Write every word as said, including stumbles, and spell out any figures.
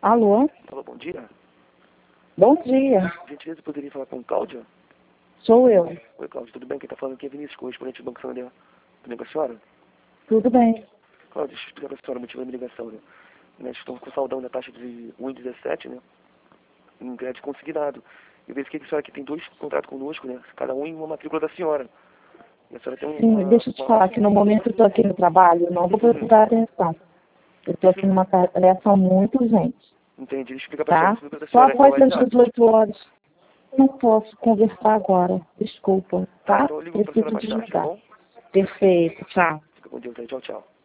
Alô? Alô, bom dia. Bom dia. Gentileza, poderia falar com o Cláudio? Sou eu. Oi, Cláudio, tudo bem? Quem está falando aqui é Vinícius, correspondente do Banco Santander. Tudo bem com a senhora? Tudo bem. Cláudio, deixa eu explicar para a senhora o motivo da minha ligação, né? Nós estamos com saldão da taxa de um vírgula dezessete, né? Em crédito consignado. Eu verifiquei que a senhora aqui tem dois contratos conosco, né? Cada um em uma matrícula da senhora. E a senhora tem um... Sim, uma, deixa eu te uma... falar que no momento eu estou aqui no trabalho, não vou prestar atenção. Eu estou aqui numa tarefa muito urgente, Entendi. Explica para a tá? senhora o número da Só senhora é o após as WhatsApp. dezoito horas. Não posso conversar agora. Desculpa, Tá, tá? então eu ligo para a senhora Preciso mais tarde, tá desligar. bom? Perfeito, tchau. Fica com Deus aí. Tchau, tchau.